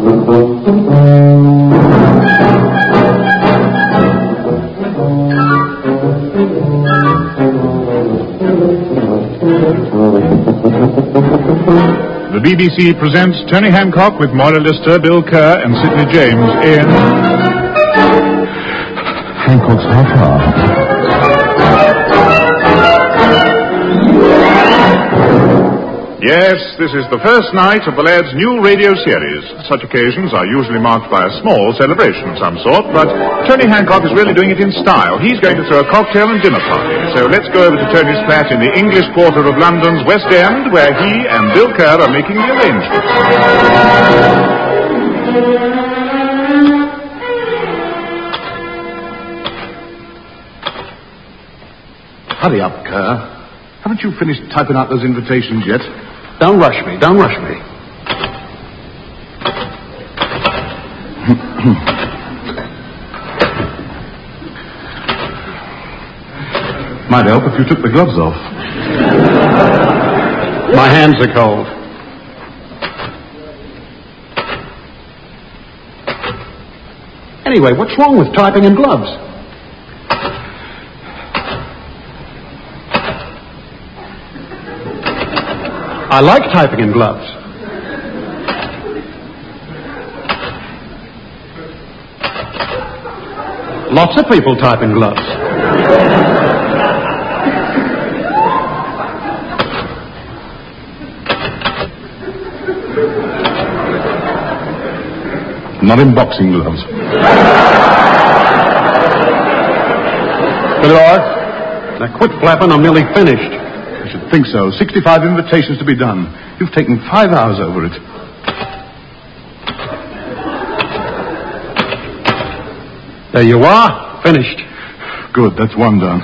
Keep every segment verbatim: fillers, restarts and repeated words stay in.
The B B C presents Tony Hancock with Moira Lister, Bill Kerr, and Sidney James in Hancock's Half Hour. Yes, this is the first night of the lad's new radio series. Such occasions are usually marked by a small celebration of some sort, but Tony Hancock is really doing it in style. He's going to throw a cocktail and dinner party. So let's go over to Tony's flat in the English quarter of London's West End, where he and Bill Kerr are making the arrangements. Hurry up, Kerr. Haven't you finished typing out those invitations yet? Don't rush me, don't rush me. Might help if you took the gloves off. My hands are cold. Anyway, what's wrong with typing in gloves? I like typing in gloves. Lots of people type in gloves. Not in boxing gloves. Good Lord. Now quit flapping, I'm nearly finished. I should think so. sixty-five invitations to be done. You've taken five hours over it. There you are. Finished. Good, that's one done.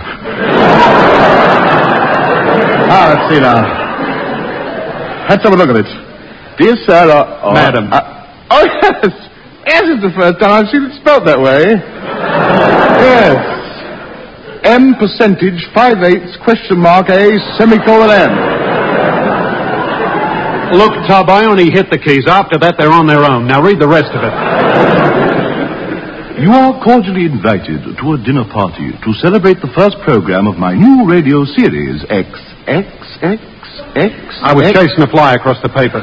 Ah, let's see now. Let's have a look at it. Dear sir, or... or Madam. Uh, oh, yes. Yes, it's the first time I've seen it spelled that way. Yes. M percentage, five eighths, question mark, A, semicolon N. Look, Tub, I only hit the keys. After that, they're on their own. Now read the rest of it. You are cordially invited to a dinner party to celebrate the first program of my new radio series, X, X, X, X, I was X. chasing a fly across the paper.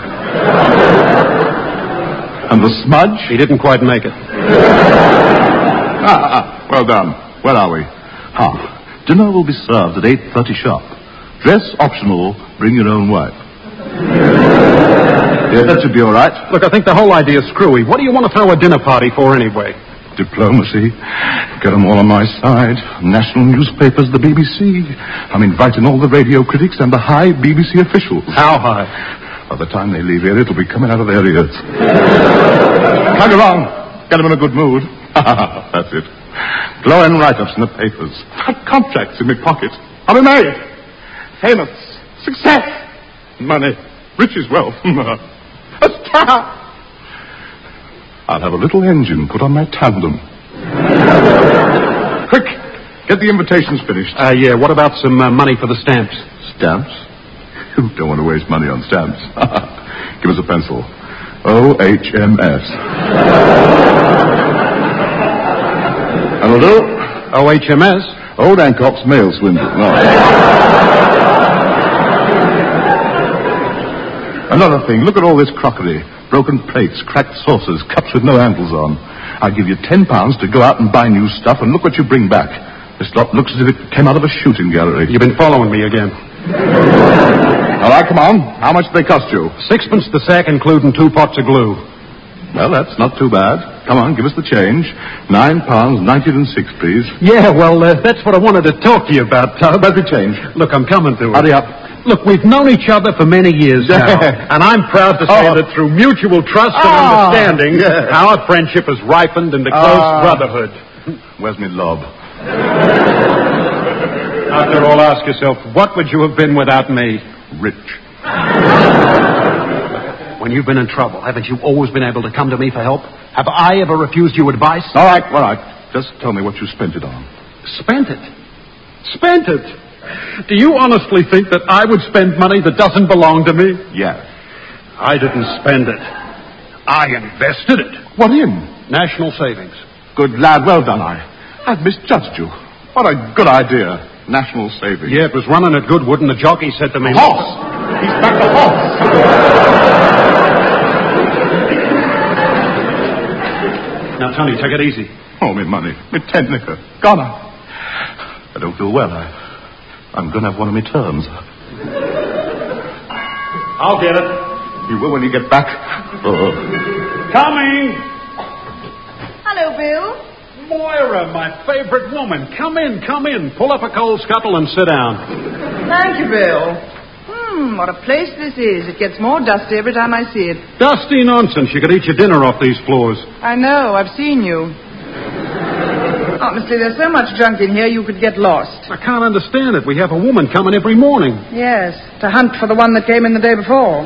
And the smudge? He didn't quite make it. Ah, ah, well done. Where are we? Ah, dinner will be served at eight thirty sharp. Dress optional, bring your own wife. Yeah, that should be all right. Look, I think the whole idea's screwy. What do you want to throw a dinner party for anyway? Diplomacy. Get them all on my side. National newspapers, the B B C. I'm inviting all the radio critics and the high B B C officials. How high? By the time they leave here, it'll be coming out of their ears. Hang around. Get them in a good mood. That's it. Glowing write-ups in the papers. Contracts in my pocket. I'll be made. Famous. Success. Money. Riches, wealth. A star. I'll have a little engine put on my tandem. Quick. Get the invitations finished. Uh, yeah, what about some uh, money for the stamps? Stamps? You don't want to waste money on stamps. Give us a pencil. O H M S. That'll do. O H M S? Old Hancock's mail swindle. No. Another thing, look at all this crockery. Broken plates, cracked saucers, cups with no handles on. I'll give you ten pounds to go out and buy new stuff, and look what you bring back. This lot looks as if it came out of a shooting gallery. You've been following me again. All right, come on. How much do they cost you? Sixpence the sack, including two pots of glue. Well, that's not too bad. Come on, give us the change. Nine pounds, ninety and six, please. Yeah, well, uh, that's what I wanted to talk to you about, Tub. Where's the change? Look, I'm coming to it. Hurry up. Look, we've known each other for many years now, and I'm proud to say Oh. that through mutual trust and Ah, understanding, yes. our friendship has ripened into close Ah. brotherhood. Where's me lob? After all, ask yourself, what would you have been without me? Rich. When you've been in trouble, haven't you always been able to come to me for help? Have I ever refused you advice? All right, all right. Just tell me what you spent it on. Spent it. Spent it. Do you honestly think that I would spend money that doesn't belong to me? Yes. I didn't spend it. I invested it. What in? National savings. Good lad, well done, I. I've misjudged you. What a good idea. National savings. Yeah, it was running at Goodwood, and the jockey said to me... Horse! He's back the horse! Now, Tony, take it easy. Oh, me money. Me tent liquor. Gone. I don't feel well. I, I'm going to have one of me turns. I'll get it. You will when you get back. Oh. Coming! Hello, Bill. Moira, my favorite woman. Come in, come in. Pull up a coal scuttle and sit down. Thank you, Bill. Hmm, what a place this is. It gets more dusty every time I see it. Dusty nonsense. You could eat your dinner off these floors. I know. I've seen you. Honestly, there's so much junk in here you could get lost. I can't understand it. We have a woman coming every morning. Yes, to hunt for the one that came in the day before.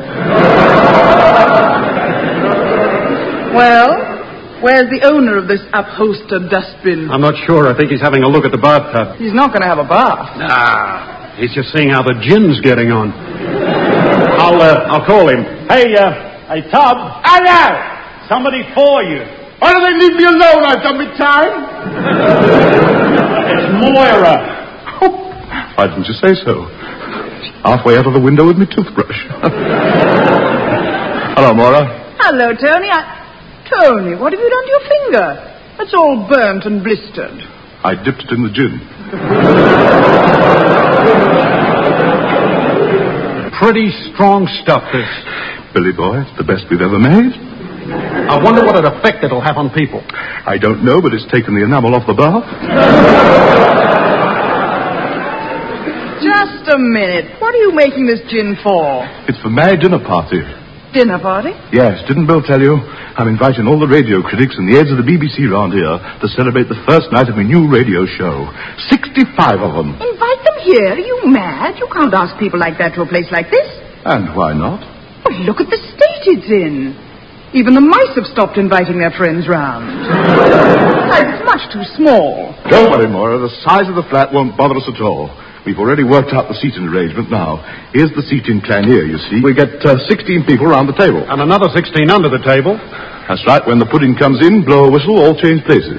Well, where's the owner of this upholstered dustbin? I'm not sure. I think he's having a look at the bathtub. He's not going to have a bath. Nah, he's just seeing how the gin's getting on. I'll, uh, I'll call him. Hey, uh, hey, Tub. Hello! Somebody for you. Why don't they leave me alone? I've done my time. It's Moira. Oh, why didn't you say so? Halfway out of the window with my toothbrush. Hello, Moira. Hello, Tony. I... Tony, what have you done to your finger? It's all burnt and blistered. I dipped it in the gin. Pretty strong stuff, this. Billy boy, it's the best we've ever made. I wonder what an effect it'll have on people. I don't know, but it's taken the enamel off the bath. Just a minute. What are you making this gin for? It's for my dinner party. Dinner party? Yes, didn't Bill tell you? I'm inviting all the radio critics and the heads of the B B C round here to celebrate the first night of my new radio show. Sixty-five of them. Invite them here? Are you mad? You can't ask people like that to a place like this. And why not? Well, look at the state it's in. Even the mice have stopped inviting their friends round. It's much too small. Don't worry, Moira. The size of the flat won't bother us at all. We've already worked out the seating arrangement now. Here's the seating plan here, you see. We get uh, sixteen people around the table. And another sixteen under the table. That's right. When the pudding comes in, blow a whistle, all change places.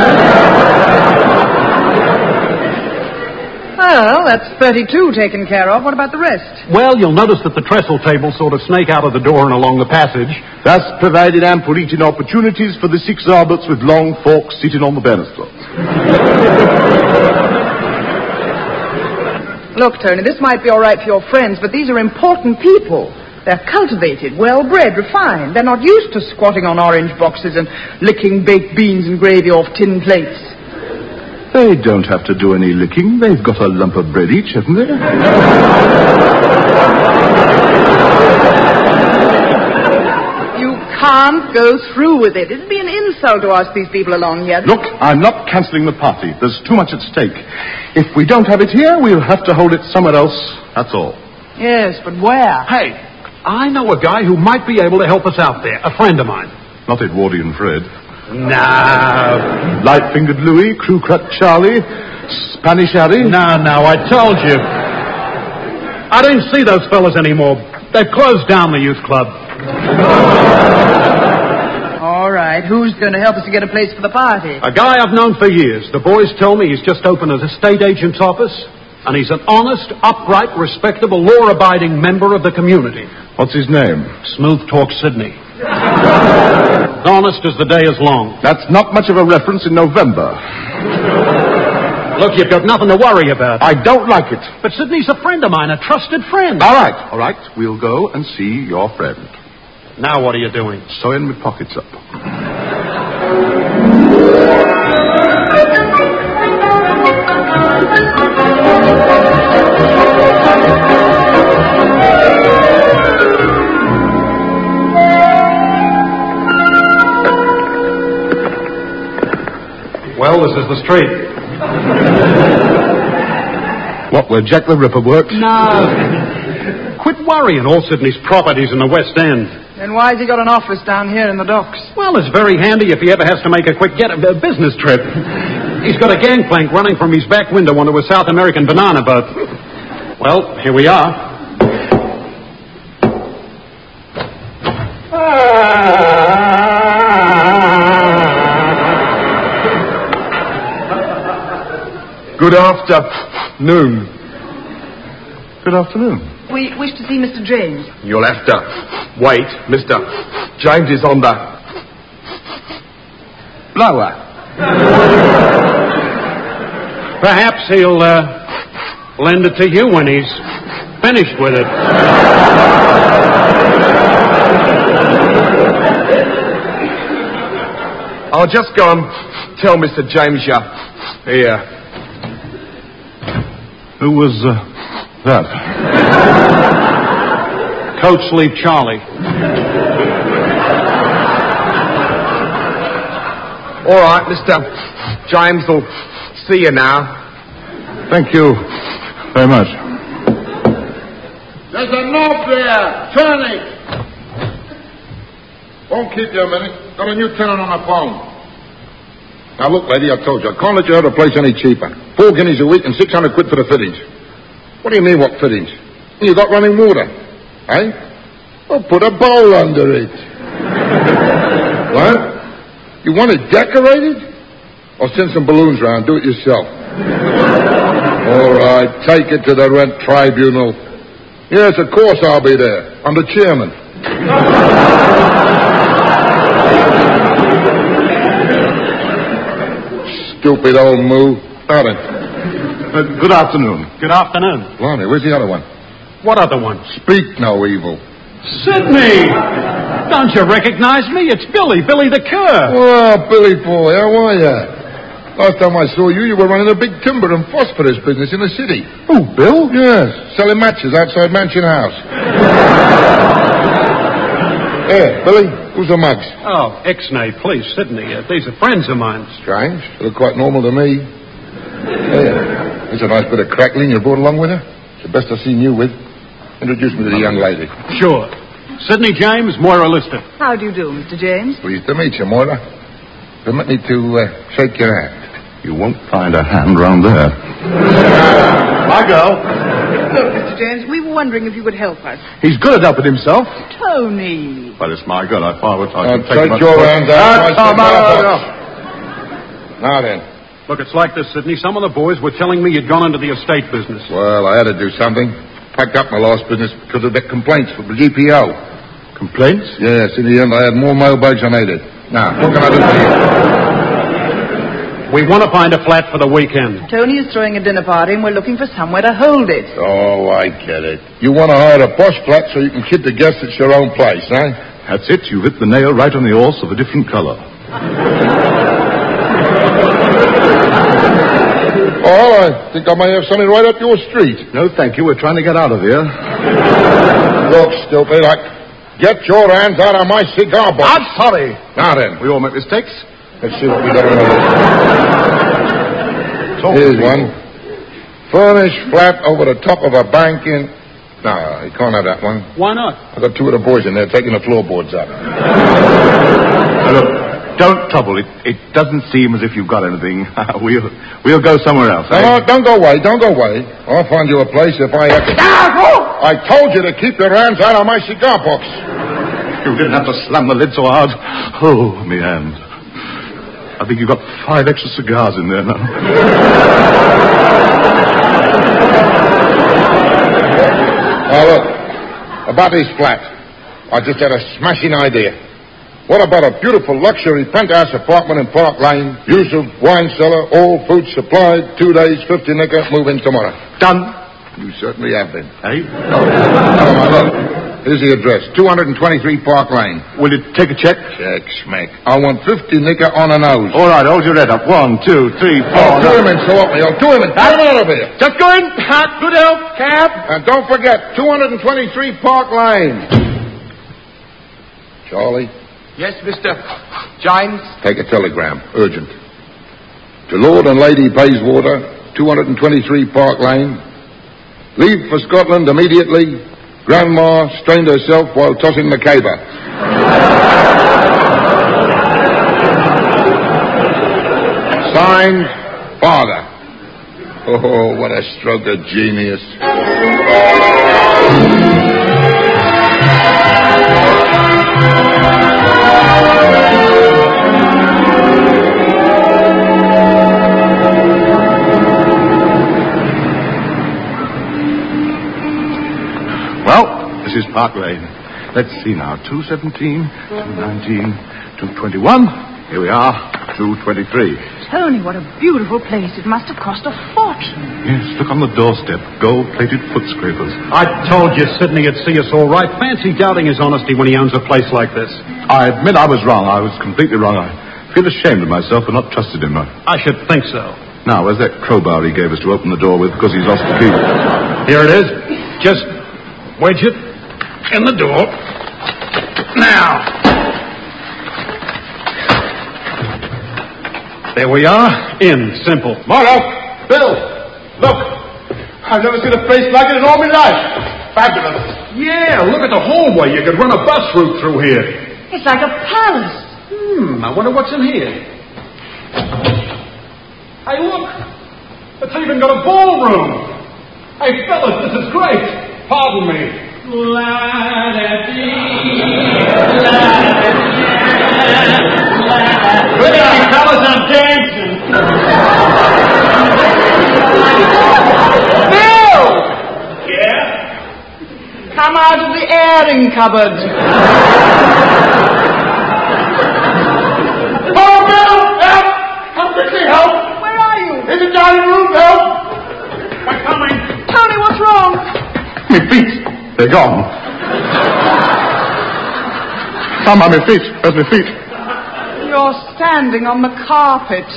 Well, that's thirty-two taken care of. What about the rest? Well, you'll notice that the trestle tables sort of snake out of the door and along the passage. Thus provided ample eating opportunities for the six Alberts with long forks sitting on the banisters. Look, Tony, this might be all right for your friends, but these are important people. They're cultivated, well-bred, refined. They're not used to squatting on orange boxes and licking baked beans and gravy off tin plates. They don't have to do any licking. They've got a lump of bread each, haven't they? You can't go through with it. It'd be an insult to ask these people along here. Look, I'm not cancelling the party. There's too much at stake. If we don't have it here, we'll have to hold it somewhere else. That's all. Yes, but where? Hey, I know a guy who might be able to help us out there. A friend of mine. Not Edwardian Fred. No. Light-fingered Louis, crew-cut Charlie, Spanish Harry. No, no, I told you. I don't see those fellas anymore. They've closed down the youth club. All right, who's going to help us to get a place for the party? A guy I've known for years. The boys tell me he's just opened an estate agent's office, and he's an honest, upright, respectable, law-abiding member of the community. What's his name? Smooth Talk Sydney. Honest as the day is long. That's not much of a reference in November. Look, you've got nothing to worry about. I don't like it. But Sydney's a friend of mine, a trusted friend. All right, all right. We'll go and see your friend. Now what are you doing? Sewing my pockets up. Well, this is the street. What, where Jack the Ripper works? No. Quit worrying. All Sydney's properties in the West End. Then why's he got an office down here in the docks? Well, it's very handy if he ever has to make a quick get a business trip. He's got a gangplank running from his back window onto a South American banana boat. Well, here we are. Ah. Good afternoon. Good afternoon. We wish to see Mister James. You'll have to wait. Mister James is on the blower. Perhaps he'll uh, lend it to you when he's finished with it. I'll just go and tell Mister James you're here. Who was uh, that? Coach Sleep Charlie. All right, Mister James will see you now. Thank you very much. There's a note there. Turn it. Won't keep you a minute. Got a new tenant on the phone. Now, look, lady, I told you. I can't let you out of the place any cheaper. Four guineas a week and six hundred quid for the fittings. What do you mean, what fittings? You got running water. Eh? Well, put a bowl under it. What? You want it decorated? Or send some balloons around. Do it yourself. All right. Take it to the rent tribunal. Yes, of course I'll be there. I'm the chairman. Stupid old moo. Now then. Uh, good afternoon. Good afternoon. Lonnie, where's the other one? What other one? Speak no evil. Sidney! Don't you recognize me? It's Billy, Billy the Cur. Well, Billy boy, how are you? Last time I saw you, you were running a big timber and phosphorus business in the city. Oh, Bill? Yes, selling matches outside Mansion House. Here, Billy, who's the mugs? Oh, Ixnay, please, Sidney. Uh, these are friends of mine. Strange. They look quite normal to me. Here, here's a nice bit of crackling you brought along with her. It's the best I've seen you with. Introduce me to the young lady. Sure. Sidney James, Moira Lister. How do you do, Mister James? Pleased to meet you, Moira. Permit me to uh, shake your hand. You won't find a hand round there. My girl. Look, Mister James, we were wondering if you could help us. He's good at helping himself. Tony. Well, it's my God. I far would I Now, can take take much your more- hands out. Ah, of my come cigar on. box. Now then. Look, it's like this, Sidney. Some of the boys were telling me you'd gone into the estate business. Well, I had to do something. Packed up my last business because of the complaints from the G P O. Complaints? Yes, in the end I had more mailbags than I did. Now, what can I do for you? We want to find a flat for the weekend. Tony is throwing a dinner party and we're looking for somewhere to hold it. Oh, I get it. You want to hire a posh flat so you can kid the guests it's your own place, eh? That's it. You've hit the nail right on the horse of a different color. Oh, I think I may have something right up your street. No, thank you. We're trying to get out of here. Look, stupid, I... Get your hands out of my cigar box. I'm sorry. Now then, We all make mistakes. let's see what we got on the list. Here's one. Furnished flat over the top of a bank in... No, you can't have that one. Why not? I got two of the boys in there taking the floorboards up. Now, look, don't trouble. It It doesn't seem as if you've got anything. we'll we'll go somewhere else. No, eh? no, don't go away. Don't go away. I'll find you a place if I have to... I told you to keep your hands out of my cigar box. You didn't have to slam the lid so hard. Oh, me hand. I think you've got five extra cigars in there now. Now, look. About this flat. I just had a smashing idea. What about a beautiful luxury penthouse apartment in Park Lane? Use of wine cellar, all food supplied, two days, fifty nicker, move in tomorrow. Done. You certainly have been. Hey? Oh, never mind, look. Here's the address. two twenty-three Park Lane. Will you take a check? Check, smack. I want fifty nicker on a nose. All right, hold your head up. One, two, three, Oh, four. do him in, so help me. Oh, do him in. Get him out of here. Just go in. Good help, cab. And don't forget, two twenty-three Park Lane. Charlie, Yes, Mister James? take a telegram. Urgent. To Lord and Lady Bayswater, two twenty-three Park Lane. Leave for Scotland immediately. Grandma strained herself while tossing the caber. Signed, Father. Oh, what a stroke of genius. Park Lane. Let's see now. two seventeen, two nineteen, two twenty-one. Here we are, two twenty-three. Tony, what a beautiful place. It must have cost a fortune. Yes, look on the doorstep. Gold-plated foot scrapers. I told you Sidney would see us all right. Fancy doubting his honesty when he owns a place like this. I admit I was wrong. I was completely wrong. I feel ashamed of myself for not trusting him. I should think so. Now, where's that crowbar he gave us to open the door with because he's lost the key? Here it is. Just wedge it in the door. Now. There we are. In. Simple. Mara! Bill! Look! I've never seen a place like it in all my life. Fabulous. Yeah, look at the hallway. You could run a bus route through here. It's like a palace. Hmm, I wonder what's in here. Hey, look! It's even got a ballroom. Hey, fellas, this is great. Pardon me. Hey, fellas, I'm dancing. Bill! Yeah? Come out of the airing cupboard. Oh, Bill! Help! Come quickly, help! Where are you? In the dining room, help! We're coming. Tony, what's wrong? My feet. They're gone. Come on, my feet. Where's my feet? You're standing on the carpet.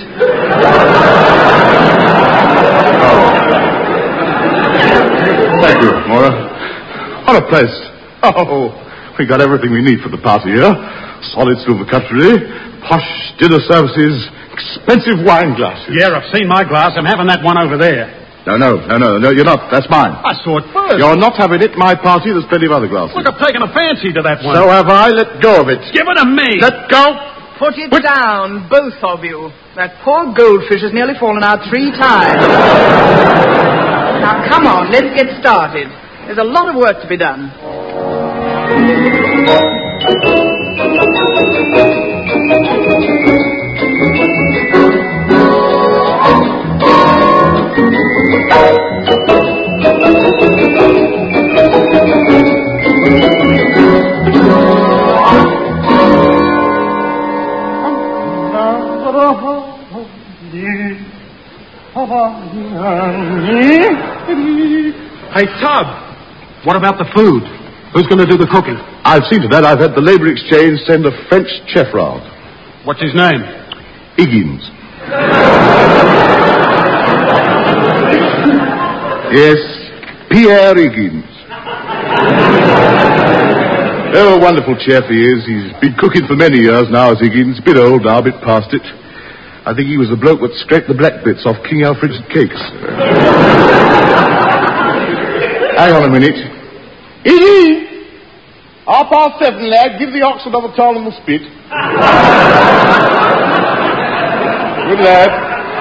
Thank you, Mora. What a place. Oh, we got everything we need for the party here. Solid silver cutlery, posh dinner services, expensive wine glasses. Yeah, I've seen my glass. I'm having that one over there. No, no, no, no, no, you're not. That's mine. I saw it first. You're not having it. My party, there's plenty of other glasses. Look, I've taken a fancy to that one. So have I. Let go of it. Give it to me. Let go. Put it down, both of you. That poor goldfish has nearly fallen out three times. Now, come on, let's get started. There's a lot of work to be done. Hey, Tub, what about the food? Who's going to do the cooking? I've seen to that. I've had the Labour Exchange send a French chef round. What's his name? Higgins. Yes, Pierre Higgins. Oh, a wonderful chef he is. He's been cooking for many years now as Higgins. A bit old now, a bit past it. I think he was the bloke that scraped the black bits off King Alfred's cakes. Hang on a minute. Higgins! Half past seven, lad. Give the ox another towel in the spit. Good lad.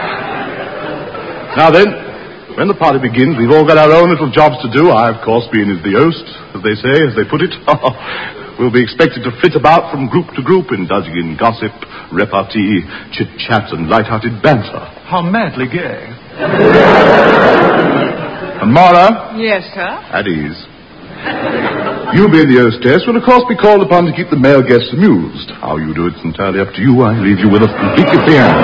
Now then, when the party begins, we've all got our own little jobs to do. I, of course, being as the host, as they say, as they put it. We'll be expected to flit about from group to group, indulging in gossip, repartee, chit-chat, and light-hearted banter. How madly gay. And Mara? Yes, sir? At ease. You, being the hostess, will, of course, be called upon to keep the male guests amused. How you do it's entirely up to you. I leave you with a completely free hand.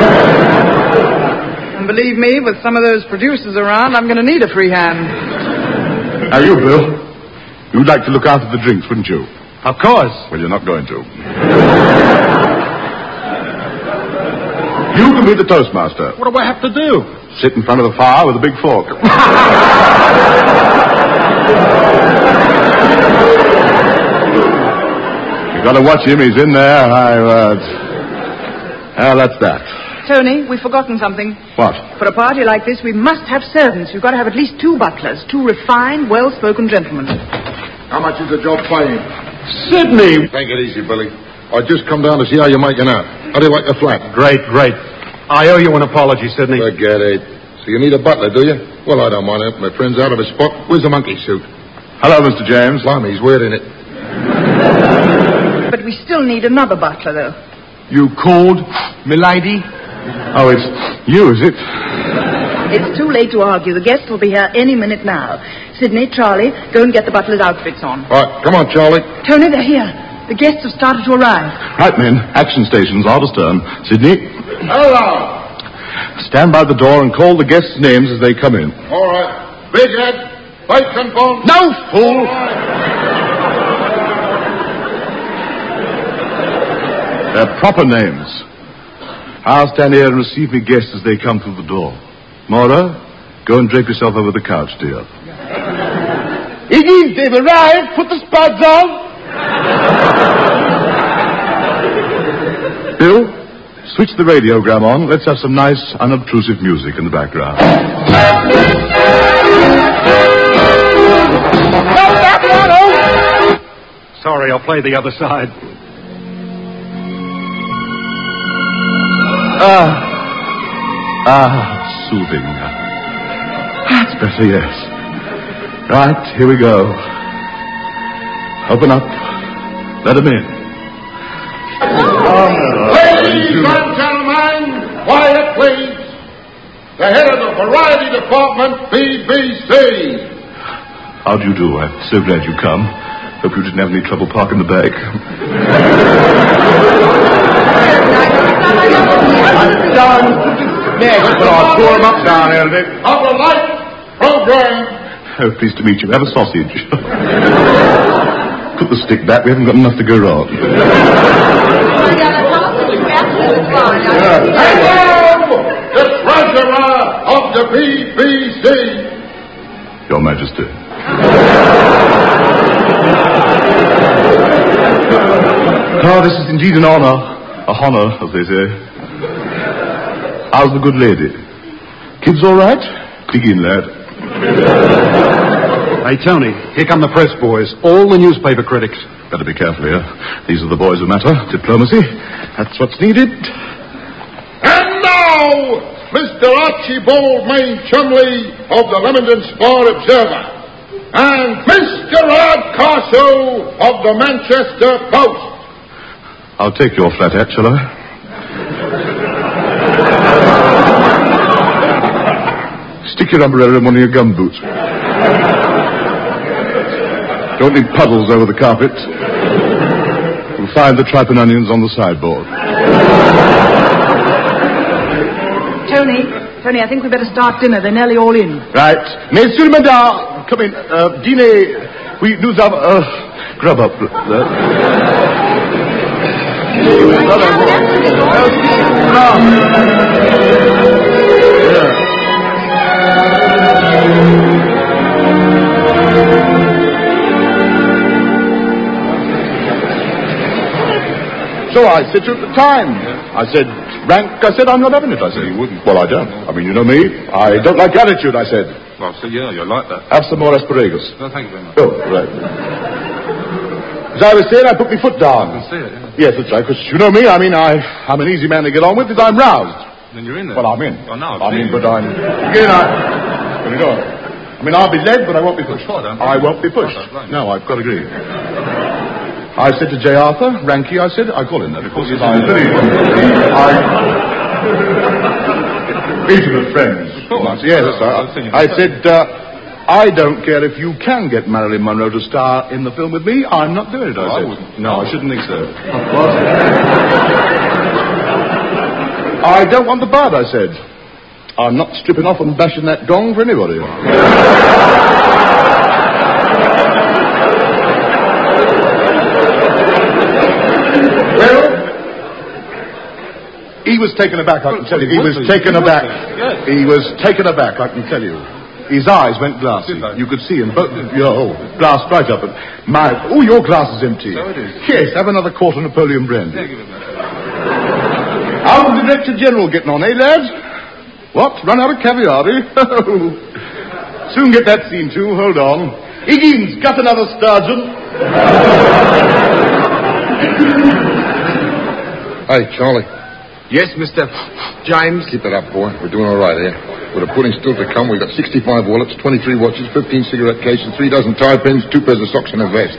And believe me, with some of those producers around, I'm going to need a free hand. Now, you, Bill, you'd like to look after the drinks, wouldn't you? Of course. Well, you're not going to. You can be the toastmaster. What do I have to do? Sit in front of the fire with a big fork. You've got to watch him. He's in there. I, uh... Well, that's that. Tony, we've forgotten something. What? For a party like this, we must have servants. We've got to have at least two butlers, two refined, well-spoken gentlemen. How much is the job paying? Sidney! Take it easy, Billy. I just come down to see how you're making out. How do you like the flat? Great, great. I owe you an apology, Sidney. Forget it. So you need a butler, do you? Well, I don't mind it. My friend's out of his spot. Where's the monkey suit? Hello, Mister James. Blimey, he's weird in it. But we still need another butler, though. You called, milady? Oh, it's you, is it? It's too late to argue. The guests will be here any minute now. Sidney, Charlie, go and get the butler's outfits on. All right, come on, Charlie. Tony, they're here. The guests have started to arrive. Right, men. Action stations, our turn. Sydney, Hello. stand by the door and call the guests' names as they come in. All right. Big Head, Bacon Bone. No, fool! Their proper names. I'll stand here and receive me guests as they come through the door. Mora, go and drape yourself over the couch, dear. Iggy, they've arrived. Put the spuds on. Bill, switch the radiogram on. Let's have some nice, unobtrusive music in the background. Sorry, I'll play the other side. Ah. Ah, soothing. That's better, yes. Right, here we go. Open up. Let him in. Ladies and gentlemen, quiet, please. The head of the Variety Department, B B C. How do you do? I'm so glad you come. Hope you didn't have any trouble parking the bag. I'm done. Next, but I'll pour him up down here a bit. Of the light program. Oh, pleased to meet you. Have a sausage. Put the stick back. We haven't got enough to go round. Hello, the treasurer of the B B C. Your Majesty. Oh, this is indeed an honor. A honor, as they say. How's the good lady? Kids all right? Begin, lad. Hey, Tony, here come the press boys. All the newspaper critics. Better be careful here. These are the boys who matter. Diplomacy. That's what's needed. And now, Mister Archibald Main Chumley of the Leamington Sport Observer. And Mister Hardcastle of the Manchester Post. I'll take your flat hat, shall I? Stick your umbrella in one of your gum boots. Don't need puddles over the carpet. You'll find the tripe and onions on the sideboard. Tony, Tony, I think we better start dinner. They're nearly all in. Right. Messieurs, madame, come in. Uh, dîner. We nous avons... Uh, grub up. Uh, So I said to you at the time. I said, Rank, I said, I'm not having it. I said, you wouldn't. Well, I don't. I mean, you know me. I don't like attitude, I said. Well, so yeah, you're like that. Have some more asparagus. No, thank you very much. Oh, right. As I was saying, I put my foot down. I can see it, yeah. Yes, that's right, because you know me, I mean, I, I'm an easy man to get on with, because I'm roused. Then you're in there. Well, I'm in. Oh, no. I mean, but I'm... Again, I... There we go. I mean, I'll be led, but I won't be pushed. Sure, don't I won't be pushed. Right. No, I've got to agree. I said to J. Arthur, Ranky, I said, I call him that, of course. I... I... Intimate friends. Of course. Yes, I, I said, uh... I don't care if you can get Marilyn Monroe to star in the film with me. I'm not doing it, I Oh, I said. wouldn't. No, I shouldn't think so. What? I don't want the bud, I said. I'm not stripping off and bashing that gong for anybody. Well, he was taken aback, I can tell you. He was taken aback. He was taken aback, I can tell you. His eyes went glassy. You could see him. Both, oh, glass right up. And my, oh, your glass is empty. So it is. Yes, have another quarter Napoleon brandy. Yeah, give it back. How's the Director General getting on, eh, lads? What? Run out of caviar, eh? Soon get that scene, too. Hold on. Higgins, got another sturgeon. Hey, Charlie. Yes, Mister James? Keep it up, boy. We're doing all right here. With the pudding still to come, we've got sixty-five wallets, twenty-three watches, fifteen cigarette cases, three dozen tie pins, two pairs of socks and a vest.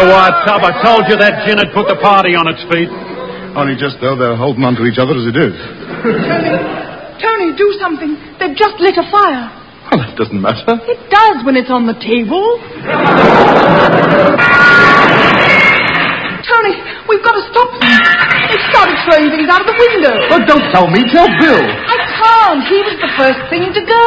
what, Tub? I told you that gin had put the party on its feet. Only just, though, they're holding on to each other as it is. Tony, Tony, do something. They've just lit a fire. Well, that doesn't matter. It does when it's on the table. Tony, we've got to stop them. They've started throwing things out of the window. Oh, don't tell me. Tell Bill. I can't. He was the first thing to go.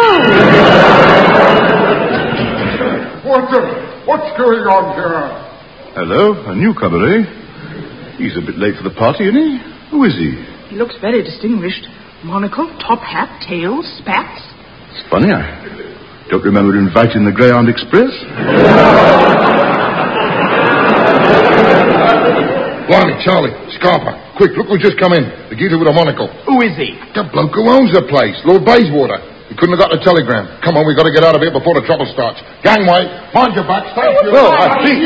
What the... What's going on here? Hello, a newcomer, eh? He's a bit late for the party, isn't he? Who is he? He looks very distinguished. Monocle, top hat, tails, spats. It's funny, I don't remember inviting the Greyhound Express. Blimey, Charlie, Scarpa, quick, look who's just come in. The geezer with a monocle. Who is he? The bloke who owns the place, Lord Bayswater. He couldn't have got the telegram. Come on, we've got to get out of here before the trouble starts. Gangway, mind your back, stay still. Well, I think...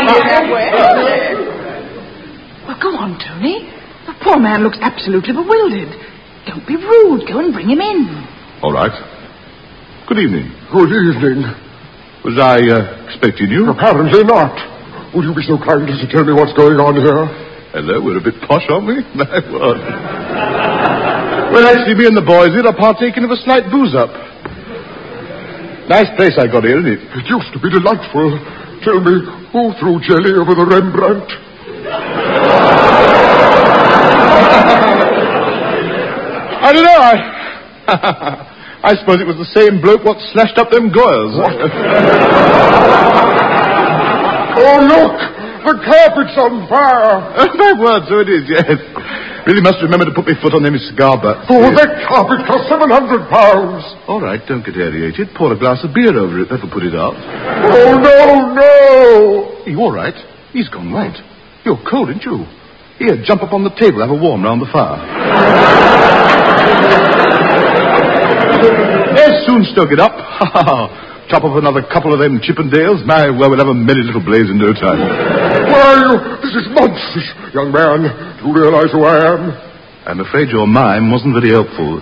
Well, go on, Tony. The poor man looks absolutely bewildered. Don't be rude. Go and bring him in. All right. Good evening. Good evening. Was I uh, expecting you? Apparently not. Would you be so kind as to tell me what's going on here? Hello, we're a bit posh, aren't we? My word. Well, actually, me and the boys here are partaking of a slight booze-up. Nice place I got here, isn't it? It used to be delightful. Tell me, who threw jelly over the Rembrandt? I don't know, I... I suppose it was the same bloke what slashed up them Goyles. What? Oh, look! The carpet's on fire! My word, so it is, yes. Really must remember to put my foot on them cigar butts. Oh, that carpet cost seven hundred pounds! All right, don't get aerated. Pour a glass of beer over it. That'll put it out. Oh, no, no! Are you all right? He's gone white. You're cold, aren't you? Here, jump up on the table. Have a warm round the fire. Yes, soon stoke it up. Chop up another couple of them Chippendales. My, well, we'll have a merry little blaze in no time. Why, this is monstrous. Young man, do you realize who I am? I'm afraid your mime wasn't very helpful.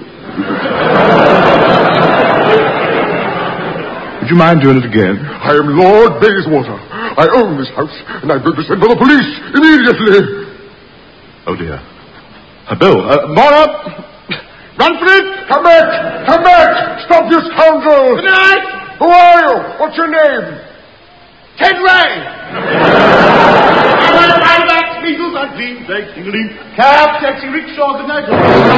Would you mind doing it again? I am Lord Bayswater. I own this house, and I'm going to send for the police immediately. Oh, dear. Uh, Bill, uh, more up! Run for it! Come back! Come back! Stop, you scoundrel! Good night! Who are you? What's your name? Ted Ray! I want to find back Beatles on dreams like tingling. Cab, taxi, rickshaw, good night.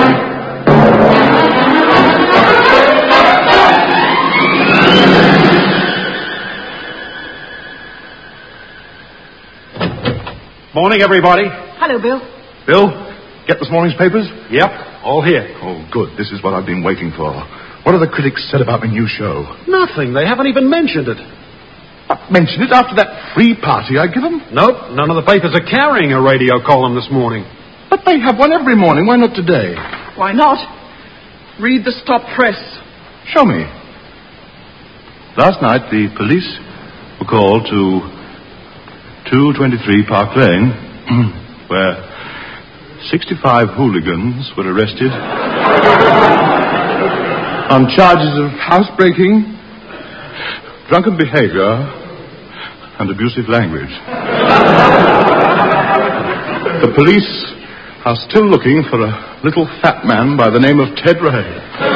Morning, everybody. Hello, Bill. Bill, get this morning's papers? Yep, all here. Oh, good. This is what I've been waiting for. What have the critics said about my new show? Nothing. They haven't even mentioned it. Not mention it after that free party I give them? Nope, none of the papers are carrying a radio column this morning. But they have one every morning. Why not today? Why not? Read the stop press. Show me. Last night, the police were called to two twenty-three Park Lane, where sixty-five hooligans were arrested on charges of housebreaking, drunken behavior, and abusive language. The police are still looking for a little fat man by the name of Ted Ray.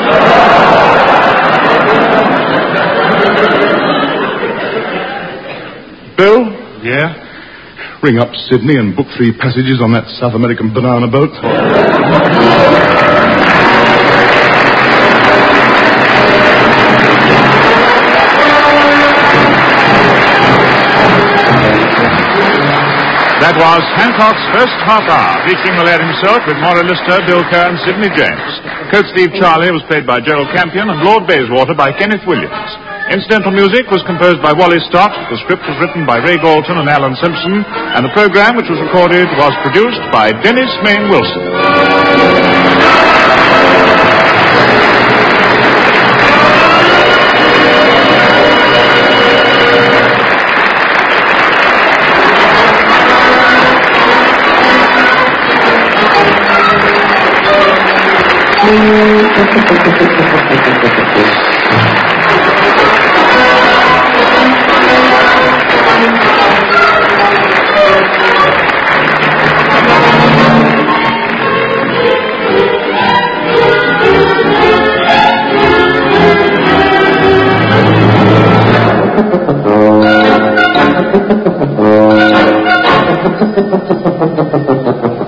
Bill? Yeah? Ring up Sydney and book three passages on that South American banana boat. That was Hancock's first half hour, featuring Malaire himself with Maura Lister, Bill Kerr and Sidney James. Coach Steve Charlie was played by Gerald Campion and Lord Bayswater by Kenneth Williams. Incidental music was composed by Wally Stott, the script was written by Ray Galton and Alan Simpson, and the program, which was recorded, was produced by Dennis Mayne Wilson. Thank you.